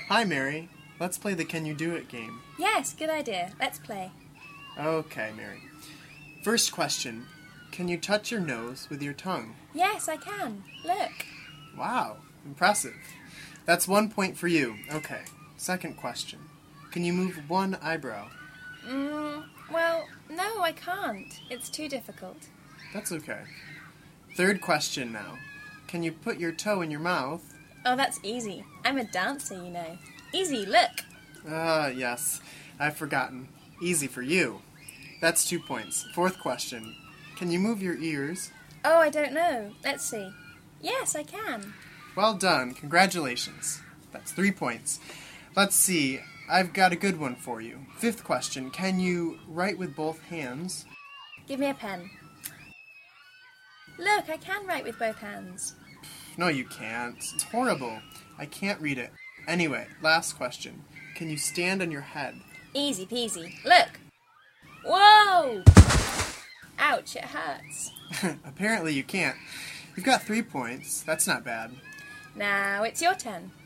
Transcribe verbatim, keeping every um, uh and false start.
Hi, Mary. Let's play the Can You Do It game. Yes, good idea. Let's play. Okay, Mary. First question. Can you touch your nose with your tongue? Yes, I can. Look. Wow, impressive. That's one point for you. Okay. Second question. Can you move one eyebrow? Mm, well, no, I can't. It's too difficult. That's okay. Third question now. Can you put your toe in your mouth? Oh, that's easy. I'm a dancer, you know. Easy, look. Ah, yes. I've forgotten. Easy for you. That's two points. Fourth question. Can you move your ears? Oh, I don't know. Let's see. Yes, I can. Well done. Congratulations. That's three points. Let's see. I've got a good one for you. Fifth question. Can you write with both hands? Give me a pen. Look, I can write with both hands. No, you can't. It's horrible. I can't read it. Anyway, last question. Can you stand on your head? Easy peasy. Look. Whoa! Ouch, it hurts. Apparently you can't. You've got three points. That's not bad. Now it's your turn.